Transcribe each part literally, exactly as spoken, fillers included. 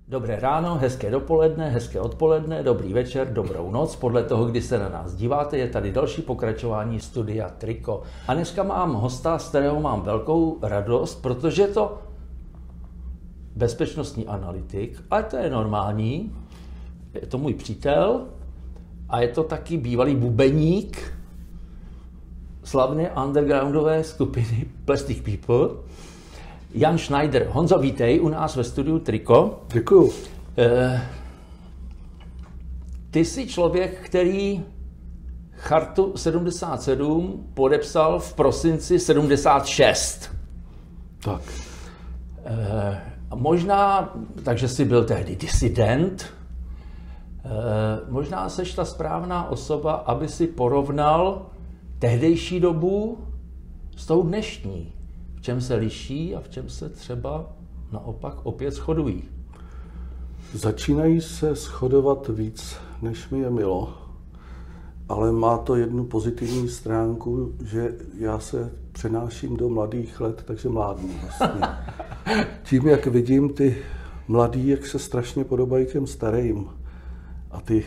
Dobré ráno, hezké dopoledne, hezké odpoledne, dobrý večer, dobrou noc. Podle toho, kdy se na nás díváte, je tady další pokračování studia Triko. A dneska mám hosta, z kterého mám velkou radost, protože je to bezpečnostní analytik, ale to je normální. Je to můj přítel a je to taky bývalý bubeník slavné undergroundové skupiny Plastic People. Jan Schneider. Honzo, vítej u nás ve studiu Triko. Děkuju. E, ty jsi člověk, který Chartu sedmdesát sedm podepsal v prosinci sedmdesát šest. Tak. E, možná, takže jsi byl tehdy disident, e, možná seš ta správná osoba, aby si porovnal tehdejší dobu s tou dnešní. V čem se liší a v čem se třeba naopak opět shodují? Začínají se shodovat víc, než mi je milo, ale má to jednu pozitivní stránku, že já se přenáším do mladých let, takže mládnu vlastně. Tím, jak vidím ty mladí, jak se strašně podobají těm starým a ty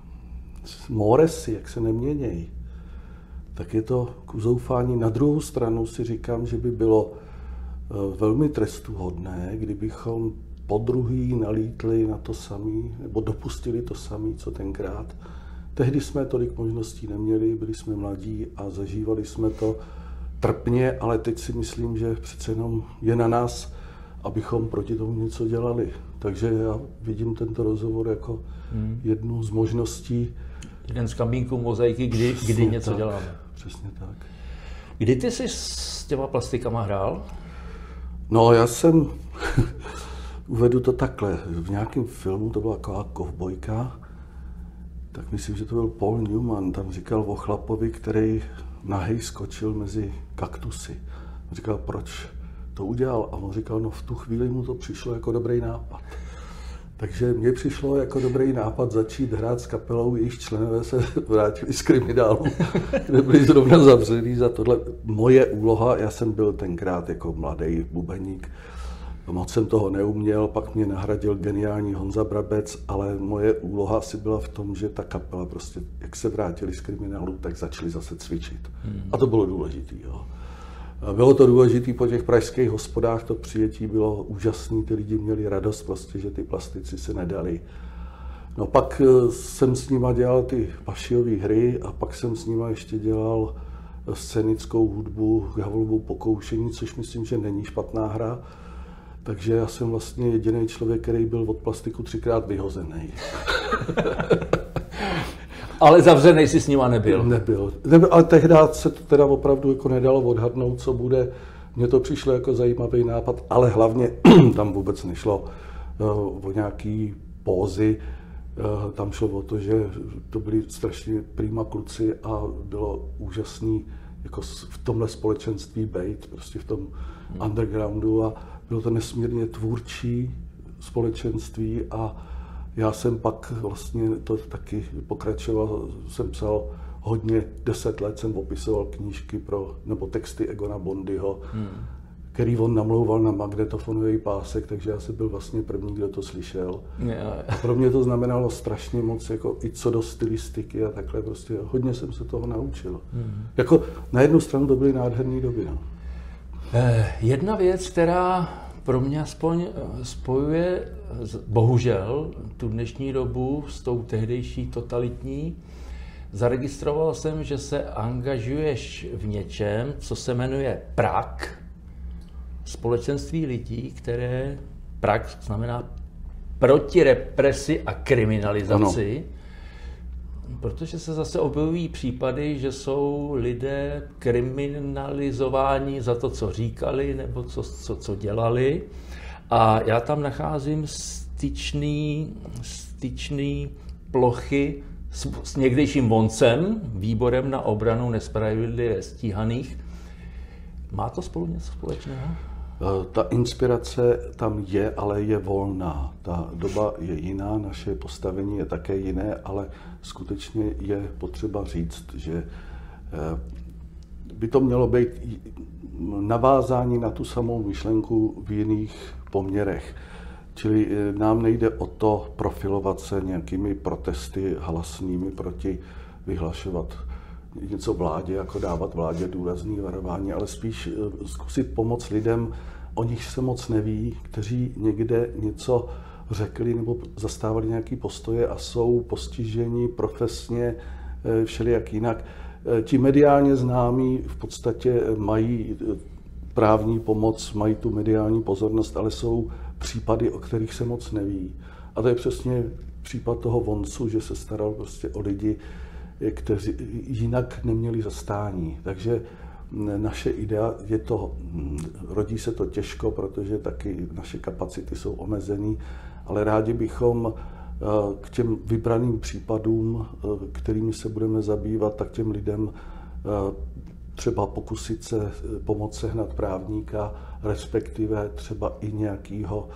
móresy, jak se neměnějí, tak je to k uzoufání. Na druhou stranu si říkám, že by bylo velmi trestuhodné, kdybychom podruhý nalítli na to samý, nebo dopustili to samý, co tenkrát. Tehdy jsme tolik možností neměli, byli jsme mladí a zažívali jsme to trpně, ale teď si myslím, že přece jenom je na nás, abychom proti tomu něco dělali. Takže já vidím tento rozhovor jako hmm. jednu z možností. Jeden z kamínků mozaiky, kdy, kdy něco tak, děláme. Přesně tak. Kdy ty jsi s těma plastikama hrál? No, já jsem, uvedu to takhle, v nějakém filmu, to byla taková kovbojka, tak myslím, že to byl Paul Newman, tam říkal o chlapovi, který nahej skočil mezi kaktusy. On říkal, proč to udělal? A on říkal, no v tu chvíli mu to přišlo jako dobrý nápad. Takže mně přišlo jako dobrý nápad začít hrát s kapelou, jejíž členové se vrátili z kriminálu, kde byli zrovna zavřený za tohle. Moje úloha, já jsem byl tenkrát jako mladý bubeník, moc jsem toho neuměl, pak mě nahradil geniální Honza Brabec, ale moje úloha asi byla v tom, že ta kapela prostě, jak se vrátili z kriminálu, tak začali zase cvičit. Hmm. A to bylo důležité. Bylo to důležité po těch pražských hospodách, to přijetí bylo úžasné, ty lidi měli radost prostě, že ty plastici se nedali. No pak jsem s nima dělal ty pašiové hry a pak jsem s nima ještě dělal scénickou hudbu Havlovu pokoušení, což myslím, že není špatná hra. Takže já jsem vlastně jediný člověk, který byl od plastiku třikrát vyhozený. Ale zavřenej si s nima nebyl. Nebyl. nebyl. Ale tehdy se to teda opravdu jako nedalo odhadnout, co bude. Mně to přišlo jako zajímavý nápad, ale hlavně tam vůbec nešlo uh, o nějaký pózy. Uh, tam šlo o to, že to byli strašně prima kluci a bylo úžasný jako v tomhle společenství bejt, prostě v tom hmm. undergroundu a bylo to nesmírně tvůrčí společenství a já jsem pak vlastně to taky pokračoval, jsem psal hodně, deset let jsem opisoval knížky pro, nebo texty Egona Bondyho, hmm. který on namlouval na magnetofonový pásek, takže já jsem byl vlastně první, kdo to slyšel. A pro mě to znamenalo strašně moc, jako i co do stylistiky a takhle prostě, hodně jsem se toho naučil. Hmm. Jako na jednu stranu to byly nádherné doby. No. Eh, jedna věc, která pro mě aspoň spojuje, bohužel, tu dnešní dobu s tou tehdejší totalitní. Zaregistroval jsem, že se angažuješ v něčem, co se jmenuje Prag, společenství lidí, které Prag znamená proti represi a kriminalizaci, ano. Protože se zase objevují případy, že jsou lidé kriminalizováni za to, co říkali nebo co, co, co dělali. A já tam nacházím styčný, styčný plochy s, s někdejším voncem, výborem na obranu nespravedlivě stíhaných. Má to spolu něco společného? Ta inspirace tam je, ale je volná. Ta doba je jiná, naše postavení je také jiné, ale skutečně je potřeba říct, že by to mělo být navázání na tu samou myšlenku v jiných poměrech. Čili nám nejde o to profilovat se nějakými protesty halasnými proti, vyhlašovat něco vládě, jako dávat vládě důrazný varování, ale spíš zkusit pomoct lidem, o nich se moc neví, kteří někde něco řekli nebo zastávali nějaké postoje a jsou postiženi profesně všelijak jinak. Ti mediálně známí v podstatě mají právní pomoc, mají tu mediální pozornost, ale jsou případy, o kterých se moc neví. A to je přesně případ toho Voncu, že se staral prostě o lidi, kteří jinak neměli zastání. Takže naše idea je to, rodí se to těžko, protože taky naše kapacity jsou omezený, ale rádi bychom k těm vybraným případům, kterými se budeme zabývat, tak těm lidem třeba pokusit se pomoct sehnat právníka, respektive třeba i nějakého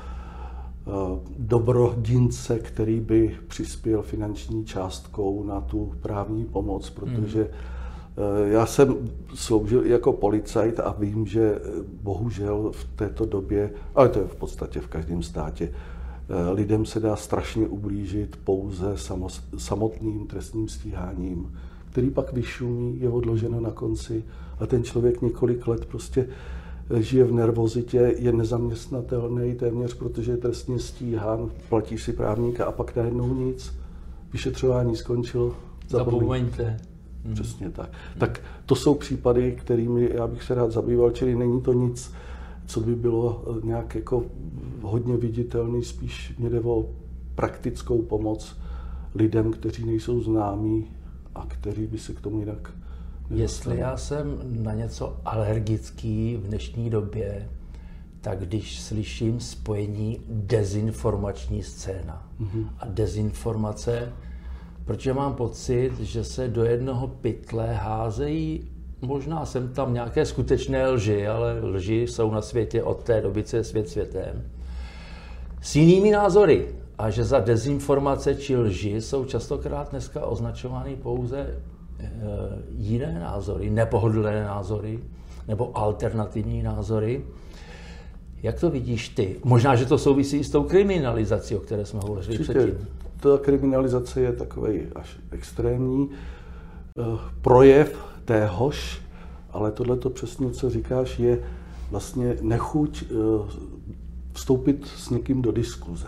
dobrodince, který by přispěl finanční částkou na tu právní pomoc, protože já jsem sloužil jako policajt a vím, že bohužel v této době, ale to je v podstatě v každém státě, lidem se dá strašně ublížit pouze samotným trestním stíháním, který pak vyšumí, je odloženo na konci a ten člověk několik let prostě žije v nervozitě, je nezaměstnatelný téměř, protože je trestně stíhán, platí si právníka a pak najednou nic. Vyšetřování skončilo. Zapomeňte. Hmm. Přesně tak. Hmm. Tak to jsou případy, kterými já bych se rád zabýval, čili není to nic, co by bylo nějak jako hodně viditelný, spíš mě jde o praktickou pomoc lidem, kteří nejsou známí a kteří by se k tomu jinak nedostali. Jestli já jsem na něco alergický v dnešní době, tak když slyším spojení dezinformační scéna mm-hmm. a dezinformace, protože mám pocit, že se do jednoho pytle házejí, možná jsem tam nějaké skutečné lži, ale lži jsou na světě od té doby, co je svět světem, s jinými názory. A že za dezinformace či lži jsou častokrát dneska označovány pouze e, jiné názory, nepohodlné názory nebo alternativní názory. Jak to vidíš ty? Možná, že to souvisí i s tou kriminalizací, o které jsme hovořili předtím. Ta kriminalizace je takový až extrémní uh, projev téhož, ale tohleto přesně, co říkáš, je vlastně nechuť uh, vstoupit s někým do diskuze.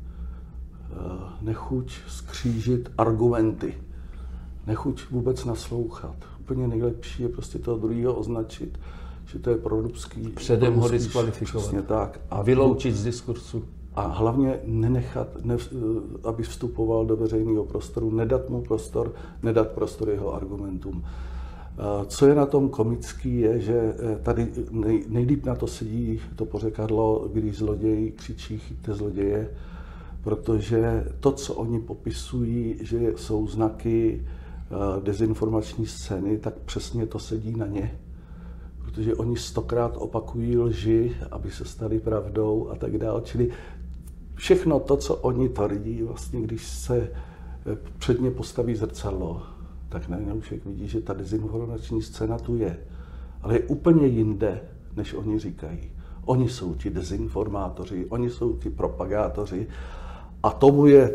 Uh, nechuť skřížit argumenty. Nechuť vůbec naslouchat. Úplně nejlepší je prostě toho druhého označit, že to je proruský. Předem ho diskvalifikovat. Přesně tak. A vyloučit z diskursu. A hlavně nenechat, ne, aby vstupoval do veřejného prostoru, nedat mu prostor, nedat prostor jeho argumentům. Co je na tom komický, je, že tady nej, nejlíp na to sedí to pořekadlo, když zloděj křičí chyťte zloděje, protože to, co oni popisují, že jsou znaky dezinformační scény, tak přesně to sedí na ně. Protože oni stokrát opakují lži, aby se staly pravdou a tak dále. Čili všechno to, co oni tvrdí, vlastně, když se před ně postaví zrcadlo, tak najednou člověk vidí, že ta dezinformační scéna tu je. Ale je úplně jinde, než oni říkají. Oni jsou ti dezinformátoři, oni jsou ti propagátoři a tomu je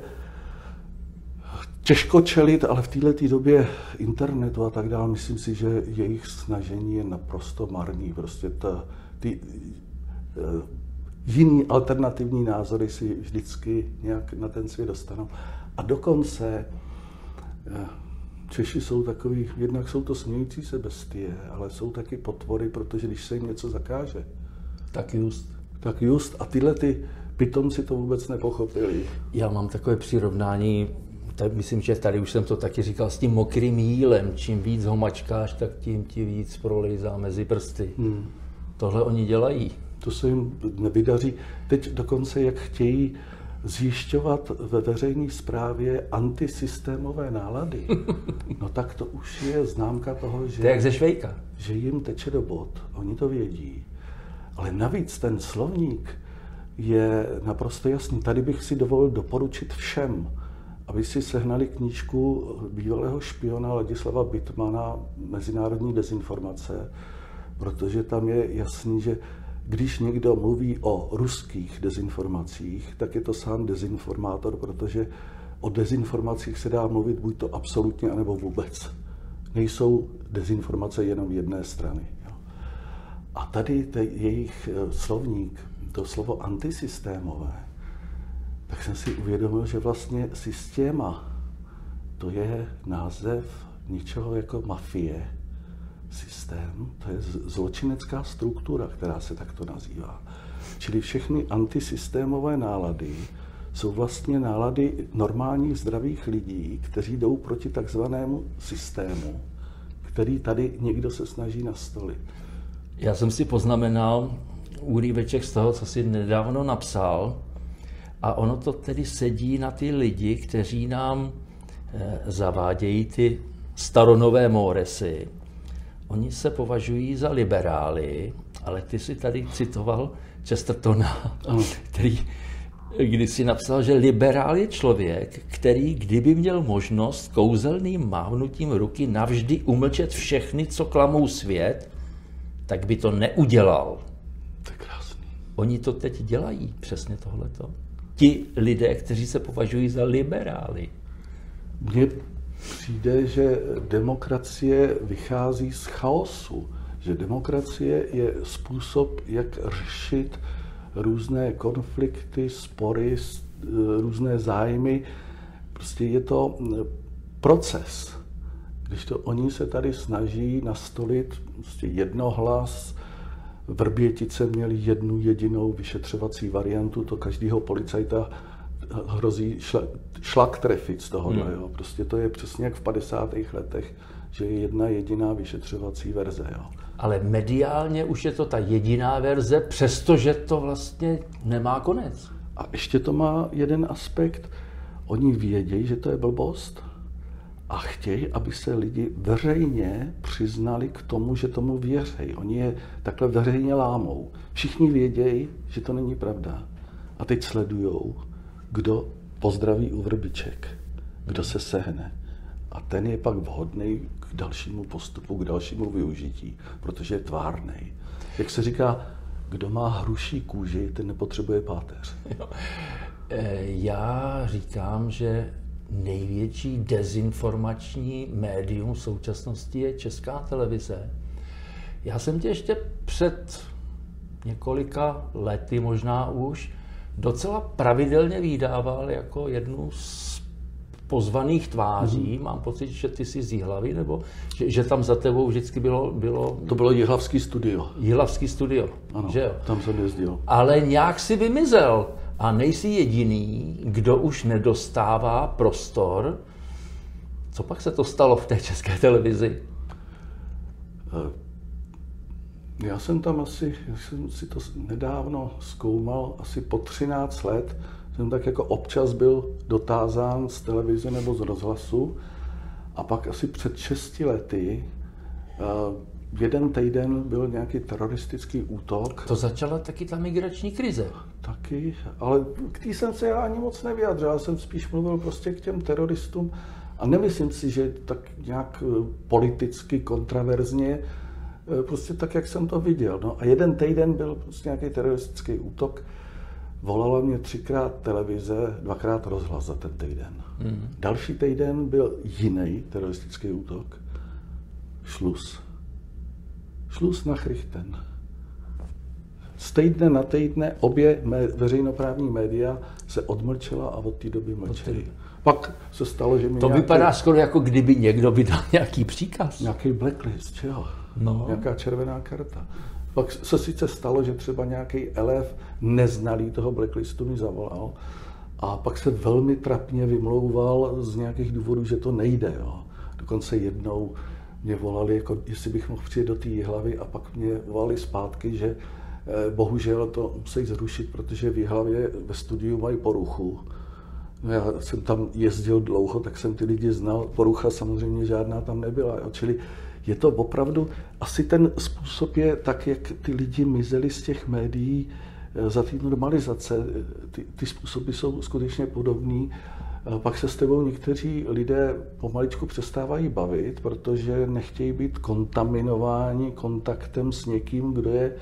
těžko čelit, ale v této době internetu a tak dále, myslím si, že jejich snažení je naprosto marný. Prostě ta, ty uh, jiný alternativní názory si vždycky nějak na ten svět dostanou. A dokonce uh, Češi jsou takový, jednak jsou to smějící se bestie, ale jsou taky potvory, protože když se jim něco zakáže, tak just. Tak just. A tyhle ty pitomci to vůbec nepochopili. Já mám takové přirovnání, tak myslím, že tady už jsem to taky říkal, s tím mokrým jílem. Čím víc ho mačkáš, tak tím ti víc prolejzá mezi prsty. Hmm. Tohle oni dělají. To se jim nevydaří. Teď dokonce, jak chtějí zjišťovat ve veřejné správě antisystémové nálady, no tak to už je známka toho, že, to je jak ze Švejka. Že jim teče do bod. Oni to vědí. Ale navíc ten slovník je naprosto jasný. Tady bych si dovolil doporučit všem, aby si sehnali knížku bývalého špiona Ladislava Bittmana Mezinárodní dezinformace, protože tam je jasný, že když někdo mluví o ruských dezinformacích, tak je to sám dezinformátor, protože o dezinformacích se dá mluvit buď to absolutně, anebo vůbec. Nejsou dezinformace jenom jedné strany. Jo. A tady te, jejich slovník, to slovo antisystémové, tak jsem si uvědomil, že vlastně systéma, to je název ničeho jako mafie. Systém, to je zločinecká struktura, která se takto nazývá. Čili všechny antisystémové nálady jsou vlastně nálady normálních zdravých lidí, kteří jdou proti takzvanému systému, který tady někdo se snaží nastolit. Já jsem si poznamenal úryveček z toho, co jsi nedávno napsal, a ono to tedy sedí na ty lidi, kteří nám eh, zavádějí ty staronové móresy. Oni se považují za liberály, ale ty si tady citoval Chestertona, který kdysi napsal, že liberál je člověk, který kdyby měl možnost kouzelným mávnutím ruky navždy umlčet všechny, co klamou svět, tak by to neudělal. To je krásný. Oni to teď dělají, přesně tohleto. Ti lidé, kteří se považují za liberály. Mně přijde, že demokracie vychází z chaosu, že demokracie je způsob, jak řešit různé konflikty, spory, různé zájmy. Prostě je to proces. Když to oni se tady snaží nastolit prostě jednohlas, Vrbětice měli jednu jedinou vyšetřovací variantu, to každého policajta hrozí šla, šlak trefit z toho. Hmm. Jo. Prostě to je přesně jak v padesátých letech, že je jedna jediná vyšetřovací verze. Jo. Ale mediálně už je to ta jediná verze, přestože to vlastně nemá konec. A ještě to má jeden aspekt. Oni vědějí, že to je blbost a chtějí, aby se lidi veřejně přiznali k tomu, že tomu věří. Oni je takhle veřejně lámou. Všichni vědějí, že to není pravda. A teď sledujou, kdo pozdraví u vrbiček, kdo se sehne. A ten je pak vhodný k dalšímu postupu, k dalšímu využití, protože je tvárnej. Jak se říká, kdo má hruší kůži, ten nepotřebuje páteř. Jo. Já říkám, že největší dezinformační médium v současnosti je Česká televize. Já jsem tě ještě před několika lety možná už docela pravidelně vydával jako jednu z pozvaných tváří. Mm. Mám pocit, že ty jsi z Jihlavy, nebo že, že tam za tebou vždycky bylo... bylo... To bylo Jihlavský studio. Jihlavský studio, ano, že jo? Tam jsem jezdil. Ale nějak si vymizel a nejsi jediný, kdo už nedostává prostor. Co pak se to stalo v té České televizi? Já jsem tam asi, já jsem si to nedávno zkoumal, asi po třináct let, jsem tak jako občas byl dotázán z televize nebo z rozhlasu a pak asi před šesti lety uh, jeden týden byl nějaký teroristický útok. To začala taky ta migrační krize. Taky, ale k té jsem se já ani moc nevyjadřil, já jsem spíš mluvil prostě k těm teroristům a nemyslím si, že tak nějak politicky kontraverzně, prostě tak, jak jsem to viděl. No a jeden týden byl prostě nějaký teroristický útok. Volala mě třikrát televize, dvakrát rozhlas za ten týden. Mm. Další týden byl jiný teroristický útok. Šlus. Šlus na Chrichten. Z týdne na týdne obě mé, veřejnoprávní média se odmlčela a od té doby mlčeli. Pak se stalo, že mi To nějaký, vypadá skoro jako kdyby někdo vydal nějaký příkaz. Nějaký blacklist, jo? No. Nějaká červená karta. Pak se sice stalo, že třeba nějaký elef neznalý toho blacklistu mi zavolal a pak se velmi trapně vymlouval z nějakých důvodů, že to nejde. Jo. Dokonce jednou mě volali, jako, jestli bych mohl přijet do té Jihlavy a pak mě volali zpátky, že eh, bohužel to musí zrušit, protože v Jihlavě ve studiu mají poruchu. No, já jsem tam jezdil dlouho, tak jsem ty lidi znal. Porucha samozřejmě žádná tam nebyla. Jo. Čili je to opravdu, asi ten způsob je tak, jak ty lidi mizeli z těch médií za té normalizace. Ty, ty způsoby jsou skutečně podobný. Pak se s tebou někteří lidé pomaličku přestávají bavit, protože nechtějí být kontaminováni kontaktem s někým, kdo je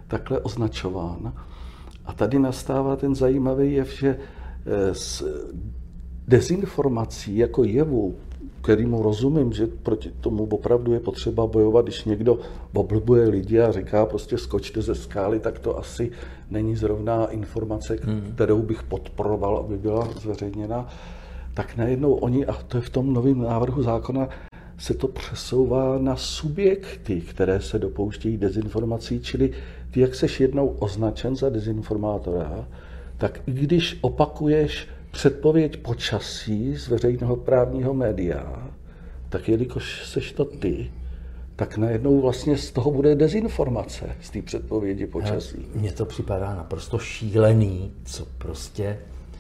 takhle označován. A tady nastává ten zajímavý jev, že s dezinformací jako jevu, kterýmu rozumím, že proti tomu opravdu je potřeba bojovat, když někdo oblbuje lidi a říká prostě skočte ze skály, tak to asi není zrovna informace, kterou bych podporoval, aby byla zveřejněna. Tak najednou oni, a to je v tom novém návrhu zákona, se to přesouvá na subjekty, které se dopouštějí dezinformací, čili ty, jak seš jednou označen za dezinformátora, tak i když opakuješ předpověď počasí z veřejného právního média, tak jelikož seš to ty, tak najednou vlastně z toho bude dezinformace, z té předpovědi počasí. Mně to připadá naprosto šílený, co prostě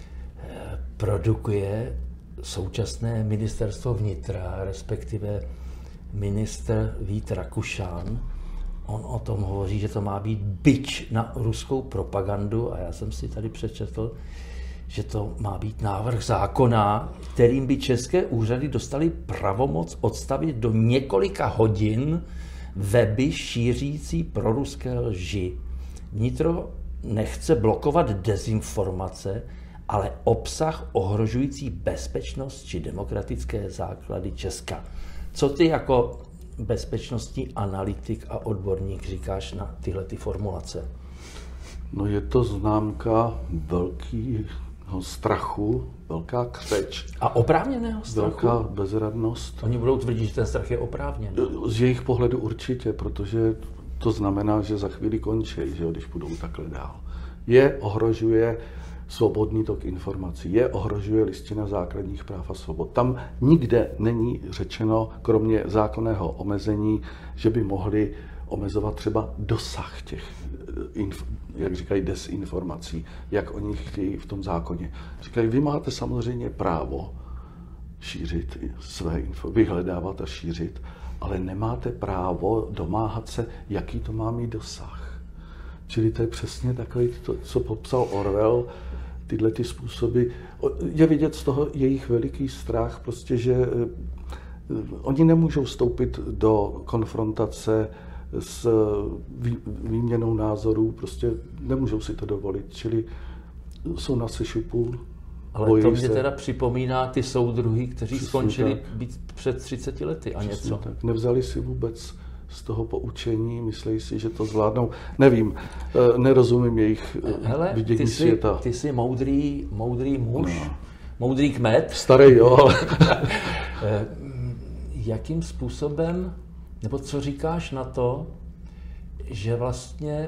produkuje současné ministerstvo vnitra, respektive ministr Vít Rakušan. On o tom hovoří, že to má být bič na ruskou propagandu a já jsem si tady přečetl, že to má být návrh zákona, kterým by české úřady dostaly pravomoc odstavit do několika hodin weby šířící proruské lži. Vnitro nechce blokovat dezinformace, ale obsah ohrožující bezpečnost či demokratické základy Česka. Co ty jako bezpečnostní analytik a odborník říkáš na tyhle ty formulace? No je to známka velkého strachu, velká křeč. A oprávněného strachu? Velká bezradnost. Oni budou tvrdit, že ten strach je oprávněný. Z jejich pohledu určitě, protože to znamená, že za chvíli končí, že když budou takhle dál. Je ohrožuje svobodný tok informací, je ohrožuje listina základních práv a svobod. Tam nikde není řečeno, kromě zákonného omezení, že by mohli omezovat třeba dosah těch, jak říkají, dezinformací, jak oni chtějí v tom zákoně. Říkají, vy máte samozřejmě právo šířit své info, vyhledávat a šířit, ale nemáte právo domáhat se, jaký to má mít dosah. Čili to je přesně takový, to, co popsal Orwell, tyhle ty způsoby. Je vidět z toho jejich veliký strach, prostě, že oni nemůžou vstoupit do konfrontace s výměnou názorů, prostě nemůžou si to dovolit, čili jsou na sešupu. Ale to mě se. teda připomíná ty soudruhy, kteří Přesně skončili být před třiceti lety a Přesně něco. Tak. Nevzali si vůbec z toho poučení, myslí si, že to zvládnou. Nevím, nerozumím jejich Hele, vidění ty jsi, světa. Ty jsi moudrý, moudrý muž, no. moudrý kmet. Starý, jo. Jakým způsobem, nebo co říkáš na to, že vlastně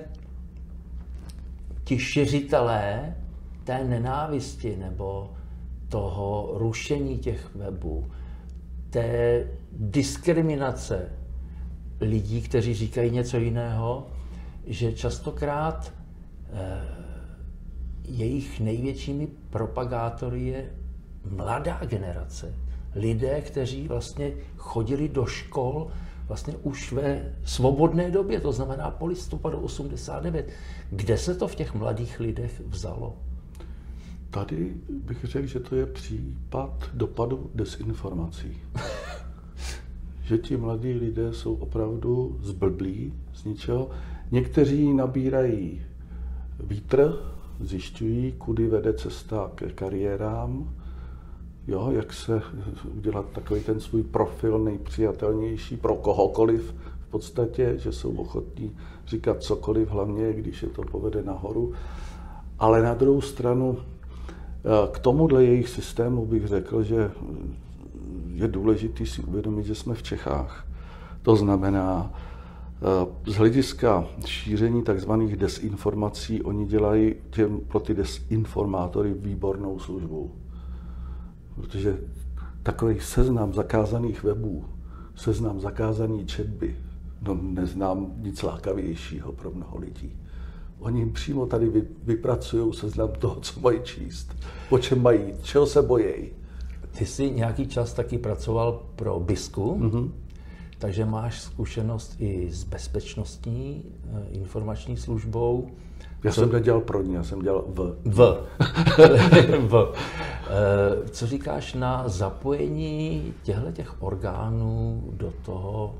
ti šiřitelé té nenávisti nebo toho rušení těch webů, té diskriminace lidí, kteří říkají něco jiného, že častokrát eh, jejich největšími propagátory je mladá generace. Lidé, kteří vlastně chodili do škol vlastně už ve svobodné době, to znamená po listopadu osmdesát devět. Kde se to v těch mladých lidech vzalo? Tady bych řekl, že to je případ dopadu dezinformací. Že ti mladí lidé jsou opravdu zblblí z ničeho. Někteří nabírají vítr, zjišťují, kudy vede cesta ke kariérám, jo, jak se udělat takový ten svůj profil nejpřijatelnější pro kohokoliv v podstatě, že jsou ochotní říkat cokoliv, hlavně když je to povede nahoru. Ale na druhou stranu k tomuhle jejich systému bych řekl, že je důležité si uvědomit, že jsme v Čechách. To znamená, z hlediska šíření takzvaných dezinformací, oni dělají těm, pro ty dezinformátory výbornou službu. Protože takový seznam zakázaných webů, seznam zakázaný četby, no neznám nic lákavějšího pro mnoho lidí. Oni jim přímo tady vypracují seznam toho, co mají číst, po čem mají jít, čeho se bojejí. Ty jsi nějaký čas taky pracoval pro BISku, mm-hmm. takže máš zkušenost i s bezpečnostní informační službou. Já co... jsem nedělal pro ní, já jsem dělal v. V. v. Co říkáš na zapojení těchto těch orgánů do toho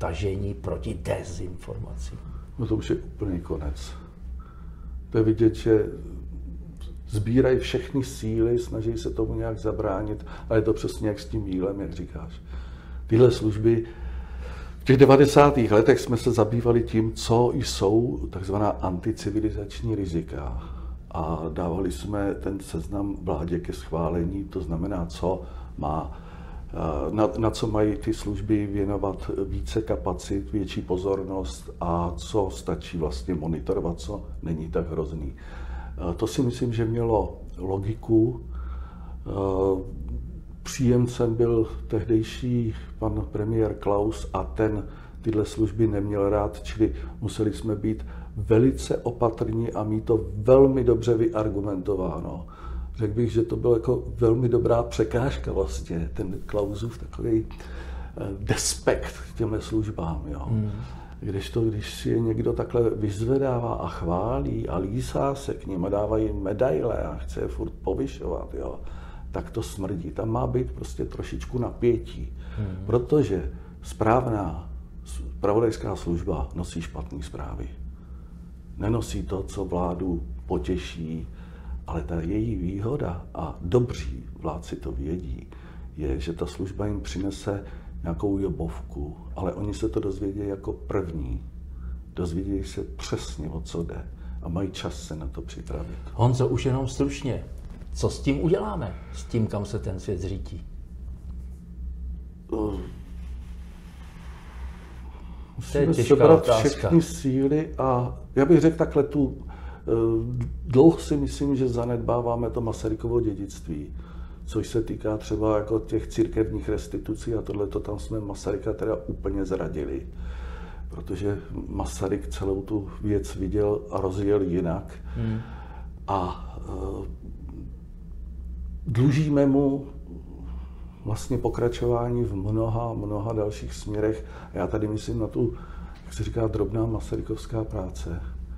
tažení proti dezinformacím? No to už je úplný konec. To je vidět, že sbírají všechny síly, snaží se tomu nějak zabránit, ale je to přesně jak s tím jílem, jak říkáš. Tyhle služby, v těch devadesátých letech jsme se zabývali tím, co jsou takzvaná anticivilizační rizika. A dávali jsme ten seznam vládě ke schválení, to znamená, co má, na, na co mají ty služby věnovat více kapacit, větší pozornost a co stačí vlastně monitorovat, co není tak hrozný. To si myslím, že mělo logiku. Příjemcem byl tehdejší pan premiér Klaus a ten tyhle služby neměl rád, čili museli jsme být velice opatrní a mít to velmi dobře vyargumentováno. Řekl bych, že to byla jako velmi dobrá překážka vlastně, ten Klausův takový despekt k těmhle službám. Jo. Hmm. Když to, když si je někdo takhle vyzvedává a chválí a lísá se k nim a dávají medaile a chce je furt povyšovat, jo, tak to smrdí. Tam má být prostě trošičku napětí, hmm. protože správná zpravodajská služba nosí špatné zprávy. Nenosí to, co vládu potěší, ale ta její výhoda, a dobří vládci to vědí, je, že ta služba jim přinese nějakou jobovku, ale oni se to dozvědějí jako první. Dozvědějí se přesně, o co jde a mají čas se na to připravit. Honzo, už jenom stručně. Co s tím uděláme? S tím, kam se ten svět zřítí? Musíme sebrat všechny síly a já bych řekl takhle, tu dlouho si myslím, že zanedbáváme to Masarykovo dědictví, což se týká třeba jako těch církevních restitucí a tohleto, tam jsme Masaryka teda úplně zradili, protože Masaryk celou tu věc viděl a rozjel jinak hmm. a uh, dlužíme mu vlastně pokračování v mnoha, mnoha dalších směrech. Já tady myslím na tu, jak se říká, drobná masarykovská práce.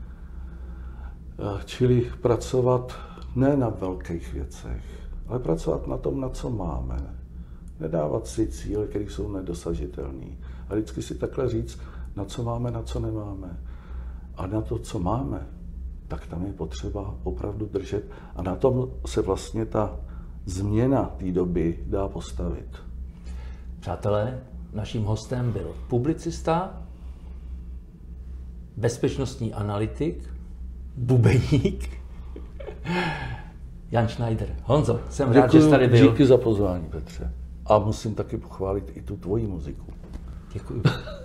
Čili pracovat ne na velkých věcech, ale pracovat na tom, na co máme. Nedávat si cíle, které jsou nedosažitelné. A vždycky si takhle říct, na co máme, na co nemáme. A na to, co máme, tak tam je potřeba opravdu držet. A na tom se vlastně ta změna té doby dá postavit. Přátelé, naším hostem byl publicista, bezpečnostní analytik, bubeník, Jan Schneider. Honzo, jsem rád, Děkuju, že jsi tady byl. Díky za pozvání, Petře. A musím taky pochválit i tu tvoji muziku. Děkuji.